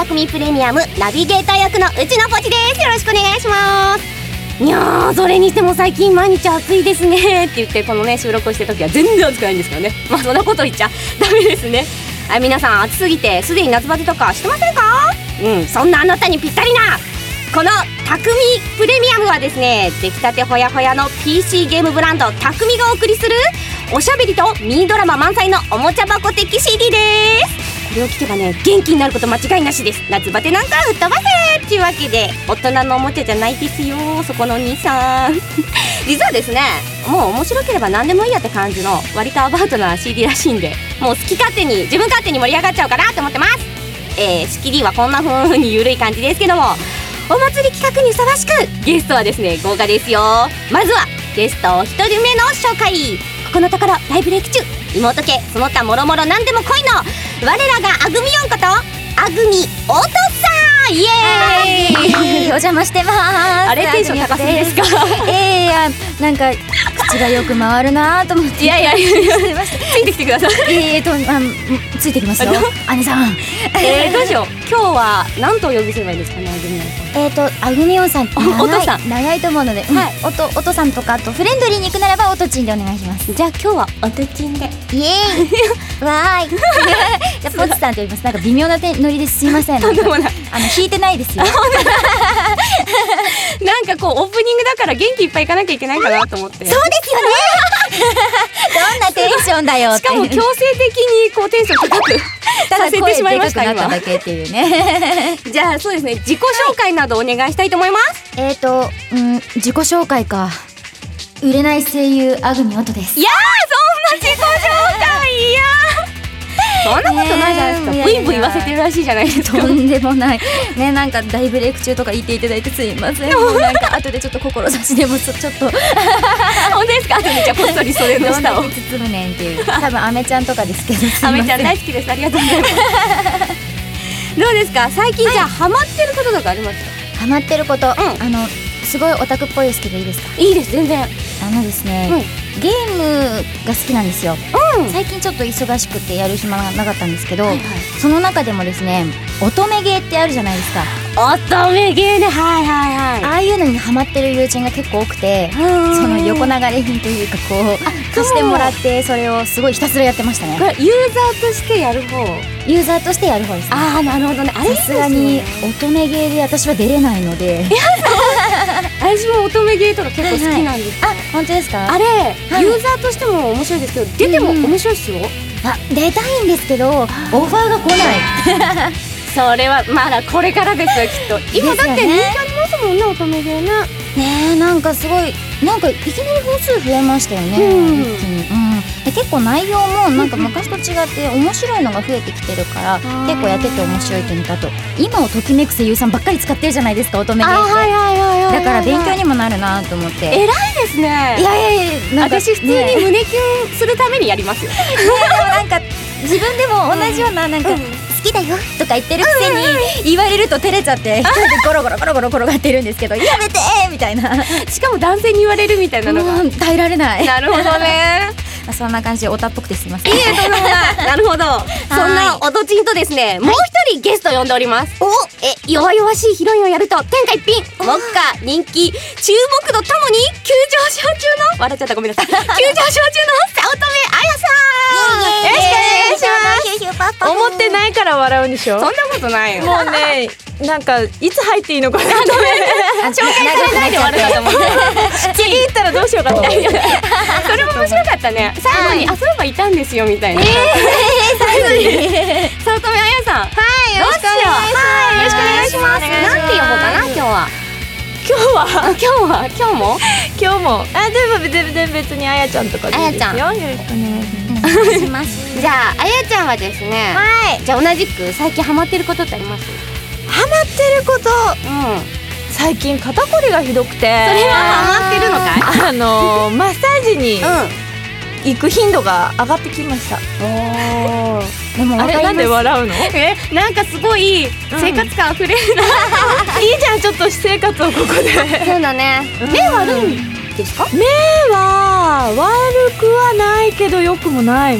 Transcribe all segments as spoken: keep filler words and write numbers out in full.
匠プレミアムナビゲーター役のうちのポチです。よろしくお願いします。いやー、それにしても最近毎日暑いですねって言ってこのね収録をしてる時は全然暑くないんですけどね。まあそんなこと言っちゃダメですね。あ、皆さん暑すぎてすでに夏バテとかしてませんか？うん、そんなあなたにぴったりなこの匠プレミアムはですね、出来たてほやほやの ピーシー ゲームブランド匠がお送りするおしゃべりとミニドラマ満載のおもちゃ箱的 シーディー です。これを聞けばね、元気になること間違いなしです。夏バテなんか吹っ飛ばせっていうわけで、大人のおもちゃじゃないですよ、そこのお兄さん実はですね、もう面白ければ何でもいいやって感じの割とアバウトな シーディー らしいんで、もう好き勝手に自分勝手に盛り上がっちゃおうかなって思ってます。えー、仕切りはこんな風に緩い感じですけども、お祭り企画にふさわしくゲストはですね豪華ですよ。まずはゲストお一人目の紹介。ここのところ大ブレイク中、妹家その他もろもろ何でも恋の我らがあぐみよんことあぐみおとさん、イエーイお邪魔してます。 あれテンション高すぎですか？ えー、いやなんか口がよく回るなと思って。 いやいやいやいやついてきてください。 えーとあついてきますよ姉さん。 えー、どうしよう、今日は何とお呼びすればいいですかね。あぐみよんさん、 えーとあぐみよんさん、 おとさん長いと思うので、はい、おとおとさんとか、あとフレンドリーに行くならばおとちんでお願いします。 じゃあ今日はおとちんでイエーイわーいじゃあポチさんと呼びます。なんか微妙なノリですいません。 とんでもない、 あの引いてないですよなんかこうオープニングだから元気いっぱいいかなきゃいけないかなと思って。 そうですよねどんなテンションだよって。 しかも強制的にこうテンション高くさせてしまいました今。 ただ声でかくなっただけっていうねじゃあそうですね、自己紹介などお願いしたいと思います。 えーと、うん、自己紹介か。売れない声優あぐみおとです。 いやー、そんな自己紹介いやそんなことないじゃないですか。ブイブイ言わせてるらしいじゃないですか。 とんでもないね、なんか大ブレイク中とか言っていただいてすいません。もうなんか後でちょっと志でもちょっと本当ですか？後でじゃあこっそりそれの下を包むねんっていう、多分アメちゃんとかですけど、 アメちゃん大好きです。ありがとうございますどうですか最近、じゃあハマってることとかありますか？ ハマってること、 うん、 あのすごいオタクっぽいですけどいいですか？ いいです、全然。 あのですね、うん、ゲームが好きなんですよ、うん、最近ちょっと忙しくてやる暇がなかったんですけど、はいはい、その中でもですね乙女ゲーってあるじゃないですか。 乙女ゲーね、はいはいはい。 ああいうのにハマってる友人が結構多くて、その横流れ品というかこう貸してもらってそれをすごいひたすらやってましたね。 これユーザーとしてやる方？ ユーザーとしてやる方ですね。 ああ、なるほどね。 さすがに乙女ゲーで私は出れないので。 私も乙女ゲーとか結構好きなんです。 はいはい、あ、本当ですか？ あれ、はい、ユーザーとしても面白いですけど出ても面白いですよ、うん、 あ、出たいんですけどオファーが来ないそれはまだこれからですよきっと。今だって人気ありますもんね、乙女ゲーね。 ねえ、なんかすごいなんかいきなり本数増えましたよね、うん、一気に、うん、で結構内容もなんか昔と違って面白いのが増えてきてるから、うん、結構やってて面白い点だと、今をときめく声優さんばっかり使ってるじゃないですか乙女ゲーって。 はいはいはいはい、 だから勉強にもなるなと思って。 偉いですね。 いやいやいや、なんか私普通に胸キュンするためにやりますよ、ね、 でもなんか自分でも同じようななんか、うん、好きだよとか言ってるくせに言われると照れちゃって一人でゴロゴロゴロゴロ転がってるんですけどやめてーみたいなしかも男性に言われるみたいなのが耐えられない。 なるほどねそんな感じでオタっぽくてすみません。 いいえ、とんでもないなるほどそんなおとちんとですね、もう一人ゲスト呼んでおります。おえ弱々しいヒロインをやると天下一品、目下人気注目度ともに急上昇中の笑っちゃったごめんなさい急上昇中の早乙女あやさん、よろしくお願いします。 思ってないから笑うんでしょ。 そんなことないよ。 もうね、なんかいつ入っていいのかなと思って紹介されないで終わるかと思って次行ったらどうしようかと思ってそれも面白かったね。最後にあ、そういえばいたんですよみたいな。えー、最後に早乙女あやさん、はい、よろしくお願いします。はい、よろしくお願いします。なんて呼ぼうかな今日は。 今日は今日は今日も今日もあ、でも全然別にあやちゃんとかでいいですよ。よろしくお願いします。 じゃああやちゃんはですね、はい、じゃあ同じく最近ハマってることってあります？ ハマってること、うん、最近肩こりがひどくて。それはハマってるのかい？ あのー、マッサージに行く頻度が上がってきました。おーでもあれなんで笑うの？ え、なんかすごい生活感あふれるな、 うん、いいじゃん、ちょっと私生活をここでそうだね、うん、目悪いんですか？ 目は悪くはないけど良くもないみたいな。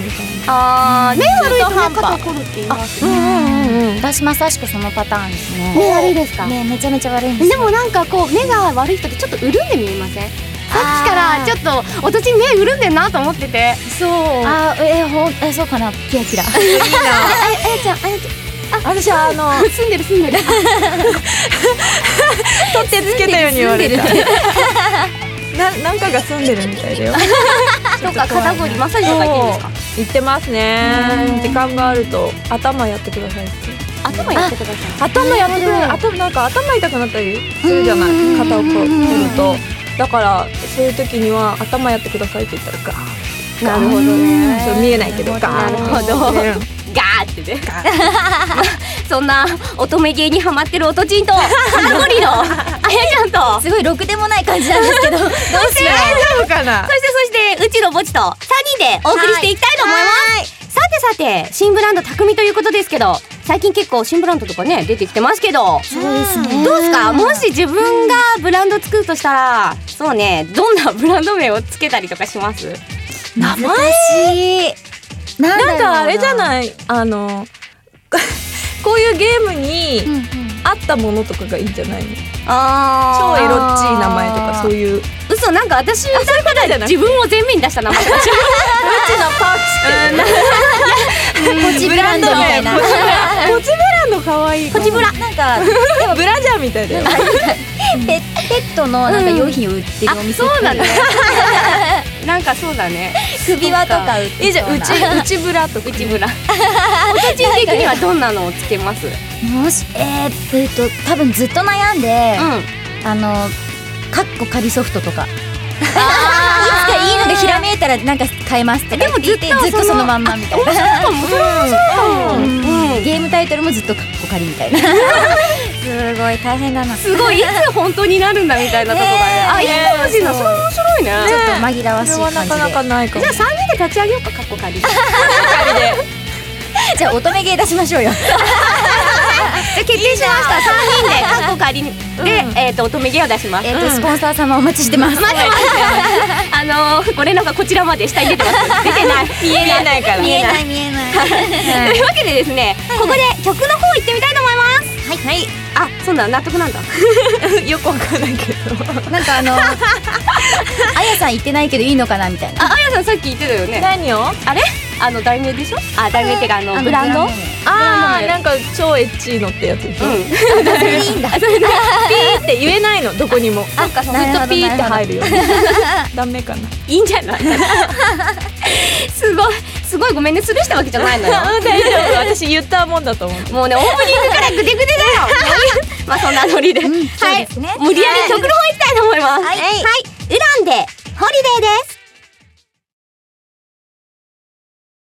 あー目悪いとね中途半端肩凝るって言いますね。 うんうんうん、私まさしくそのパターンですね。 目悪いですか？ ねめちゃめちゃ悪いんですよ。 でもなんかこう目が悪い人ってちょっと潤んで見えません？さっきからちょっと私目潤んでんなと思ってて。 そうあーえー、ほんえそうかな、キラキラ。 いいなあやちゃんあやち私はあのゃん住んでる住んでる。 取ってつけたように言われたななんかが住んでるみたいだよとか肩こりマッサージとか行ってるんですか？ 言ってますね。時間があると頭やってくださいって。 頭やってください。 頭やってくれる。頭なんか頭痛くなったりするじゃない。肩をこう取ると。だからそういう時には頭やってくださいって言ったらガー。 なるほどね。 そう見えないけどガー。 なるほど。ガーってね。そんな乙女芸にハマってる音ちんと肩こりのあやちゃんと、 すごいろくでもない感じなんですけど、どうしよ大丈夫かな。 そしてそしてうちのぼちとさんにんでお送りしていきたいと思います。さてさて新ブランド匠ということですけど、最近結構新ブランドとかね出てきてますけど、 う。そうですね。 どうですか？もし自分がブランド作るとしたら、そうね、どんなブランド名をつけたりとかします？ 名前前ななんかあれじゃい。 ない。あのこういうゲームにうんうん合ったものとかがいいんじゃないの。 あ超エロっちい名前とかそういう。 嘘、なんか私だからじゃない自分を前面に出した名前。 うちのパポチブランドみたいな。 ポチブランド可愛い。 ポチブラなんかでもブラジャーみたいだよ。 ペペットのなんか用品を売ってるお店。 そうだね。なんかそうだね。 首輪とか売っていいじゃん。 そうな。 内内ブラとか。 内ブラ。おとちん的にはどんなのをつけます？ もしえー、えーと多分ずっと悩んで、 うん。 あのカッコ仮ソフトとか。いつかいいのがひらめいたらなんか買えますって。 でも言ってずっとずっとそのまんまみたいな。 うんうん。 ゲームタイトルもずっとカッコ仮みたいな。すごい大変だな。ちょすごい、いつ本当になるんだみたいなとこがね。あ、いいかもしれない。それ面白いね。 っと紛らわしいそれは感じで。 なかなかないかも。 じゃあさんにんで立ち上げようか、カッコ仮。じゃ仮で。 じゃあ乙女芸出しましょうよ。 あ決定しました。さんにんでカッコ仮で、えっと乙女芸を出します。 えっとスポンサー様お待ちしてます。 待ってます。あのー、ご連絡がこちらまで下に出てます。出てない。見えない。 ないから。 見えない見えない。 というわけでですね、ここで曲の方行ってみたいと思います。はいはい。あ、そうだ、納得なんだ。 よくわかんないけど。 なんかあのあやさん言ってないけどいいのかなみたいな。 あ、あやさんさっき言ってたよね。 何を？ あれ？あの題名でしょ？あ、題名ってかあのあのブランド？ 名あーなんか超エッチーのってやつでしょ。 うん。 それでいいんだ。 ピーって言えないのどこにも。 そっかそっずか。 っとピーって入るよ。ダメかな。 いいんじゃない？すごいすごいごめんね、スルーしたわけじゃないのよ。 大丈夫。私言ったもんだと思う。 もうね、オープニングからグデグデだよ。まあそんなノリで、 うんそうはいですね、 無理やり曲の方行きたいと思います。 はいはい、ウランでホリデーです。